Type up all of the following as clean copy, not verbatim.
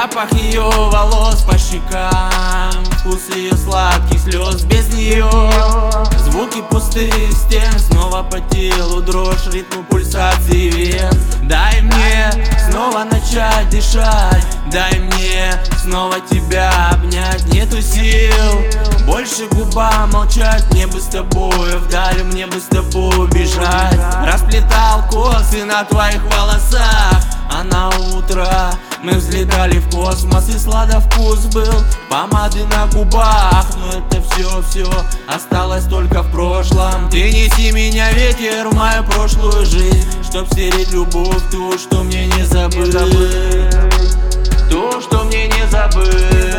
Запах ее волос по щекам, вкус ее сладких слез без нее. Звуки пустых стен, снова по телу дрожь, ритму пульсации вен. Дай мне снова начать дышать, дай мне снова тебя обнять. Нету сил больше губам молчать, мне бы с тобой вдаль, мне бы с тобой бежать. Расплетал косы на твоих волосах, а на утро мы взлетали в космос, и сладовкус был помады на губах. Но это все осталось только в прошлом. Ты неси меня, ветер, в мою прошлую жизнь, чтоб стереть любовь ту, что мне не забыть. То, что мне не забыть.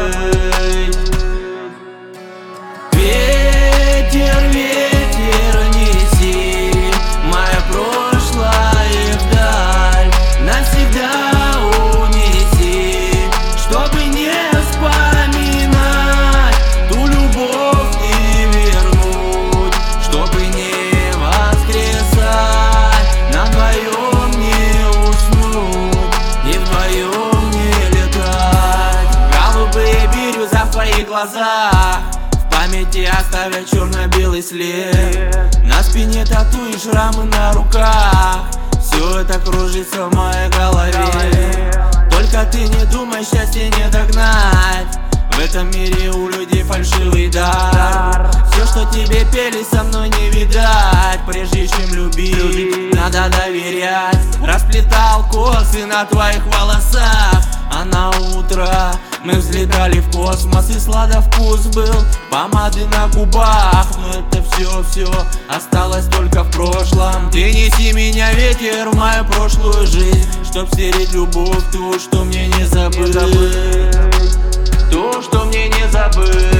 Ветер, ветер, неси мое прошлое вдаль, навсегда унеси, чтобы не вспоминать ту любовь и вернуть, чтобы не воскресать, на вдвоем не уснуть и вдвоем не летать. Голубые бирюза в твоих глазах, в памяти оставят черно-белый след. На спине тату и шрамы на руках, все это кружится в моей голове. Только ты не думай, счастье не догнать, в этом мире у людей фальшивый дар. Все, что тебе пели, со мной не видать. Прежде чем любить, надо доверять. Расплетал косы на твоих волосах, а на утро мы взлетали в космос, и сладовкус был помады на губах. Но это все осталось только в прошлом. Ты неси меня, ветер, в мою прошлую жизнь, чтоб стереть любовь ту, что мне не забыть. То, что мне не забыть.